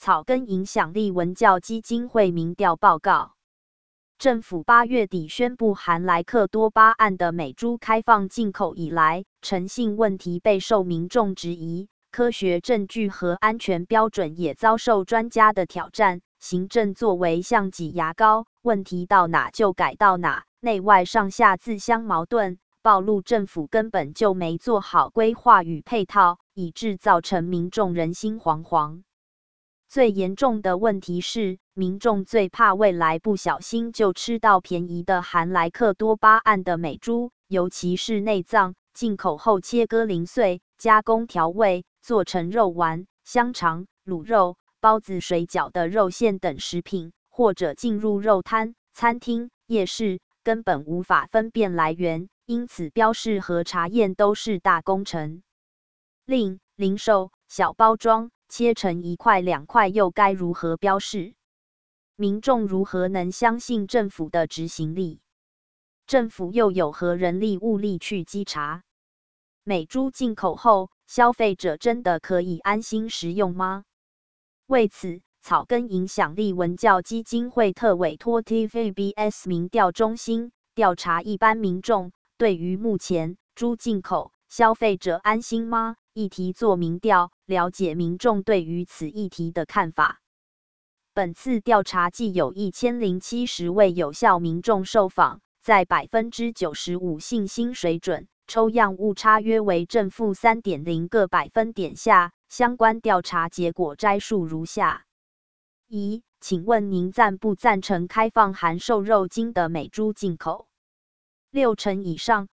草根影响力文教基金会民调报告。政府8月底宣布含莱克多巴胺的美猪开放进口以来，诚信问题备受民众质疑，科学证据和安全标准也遭受专家的挑战。行政作为像挤牙膏，问题到哪就改到哪，内外上下自相矛盾，暴露政府根本就没做好规划与配套，以致造成民众人心惶惶。最严重的问题是，民众最怕未来不小心就吃到便宜的含莱克多巴胺的美猪，尤其是内脏，进口后切割零碎，加工调味，做成肉丸、香肠、卤肉、包子、水饺的肉馅等食品，或者进入肉摊、餐厅、夜市，根本无法分辨来源，因此标示和查验都是大工程。另，零售、小包装切成1块2块又该如何标示？民众如何能相信政府的执行力？政府又有何人力物力去稽查？美猪进口后，消费者真的可以安心食用吗？为此，草根影响力文教基金会特委托 TVBS 民调中心调查一般民众对于目前猪进口，消费者安心吗？议题做民调，了解民众对于此议题的看法。本次调查计有1070位有效民众受访，在 95% 信心水准，抽样误差约为正负 3.0 个百分点下，相关调查结果摘述如下：一，请问您赞不赞成开放含瘦肉精的美猪进口？6成以上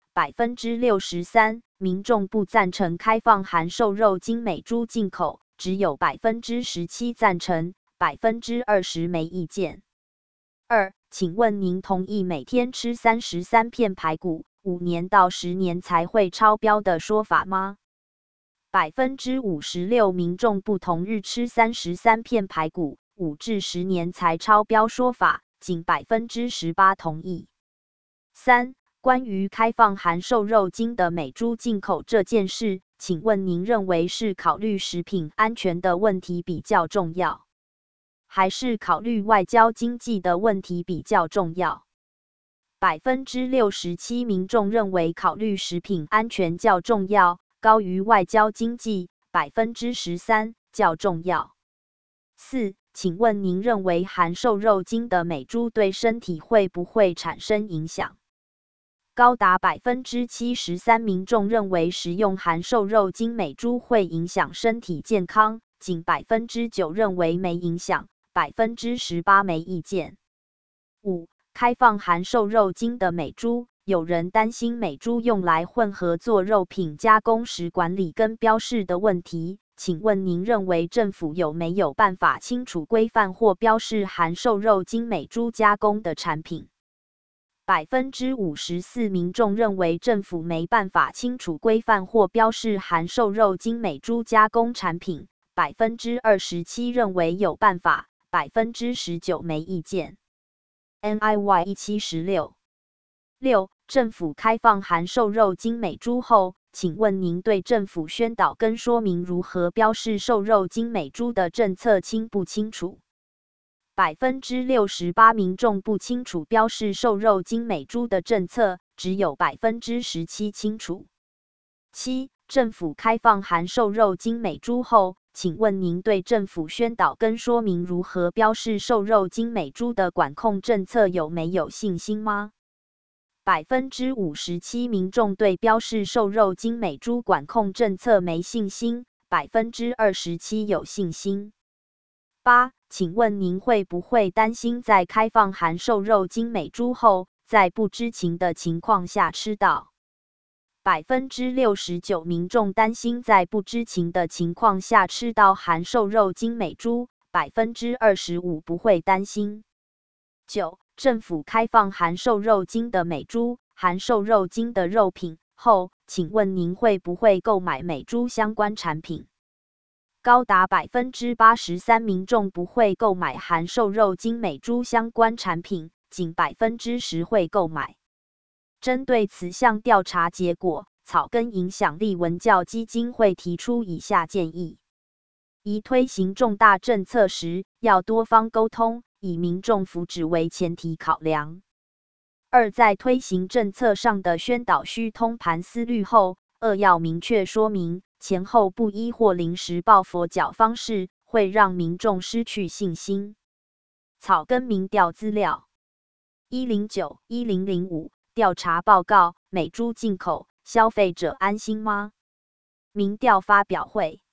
，63%民众不赞成开放含瘦肉精美猪进口，只有17%赞成，20%没意见。2，请问您同意每天吃33片排骨，5年到10年才会超标的说法吗？56%民众不同日吃33片排骨，5至10年才超标说法，仅18%同意。3，关于开放含瘦肉精的美猪进口这件事，请问您认为是考虑食品安全的问题比较重要，还是考虑外交经济的问题比较重要？67%民众认为考虑食品安全较重要，高于外交经济，13%较重要。4，请问您认为含瘦肉精的美猪对身体会不会产生影响？高达73%民众认为食用含瘦肉精美猪会影响身体健康，仅9%认为没影响，18%没意见。5，开放含瘦肉精的美猪，有人担心美猪用来混合做肉品加工时管理跟标示的问题，请问您认为政府有没有办法清楚规范或标示含瘦肉精美猪加工的产品？54%民众认为政府没办法清楚规范或标示含瘦肉精美猪加工产品，27%认为有办法，19%没意见。NIY1716 6，政府开放含瘦肉精美猪后，请问您对政府宣导跟说明如何标示瘦肉精美猪的政策清不清楚？68%民众不清楚标示瘦肉精美猪的政策，只有17%清楚。7，政府开放含瘦肉精美猪后，请问您对政府宣导跟说明如何标示瘦肉精美猪的管控政策有没有信心吗？57%民众对标示瘦肉精美猪管控政策没信心，27%有信心。8，请问您会不会担心在开放含瘦肉精美猪后，在不知情的情况下吃到？69%民众担心在不知情的情况下吃到含瘦肉精美猪，25%不会担心。9，政府开放含瘦肉精的美猪、含瘦肉精的肉品后，请问您会不会购买美猪相关产品？高达83%民众不会购买含瘦肉精美猪相关产品，仅10%会购买。针对此项调查结果，草根影响力文教基金会提出以下建议： 宜推行重大政策时，要多方沟通，以民众福祉为前提考量。二，在推行政策上的宣导需通盘思虑后，要明确说明，前后不一或临时抱佛脚方式，会让民众失去信心。草根民调资料109-1005调查报告：美猪进口，消费者安心吗？民调发表会。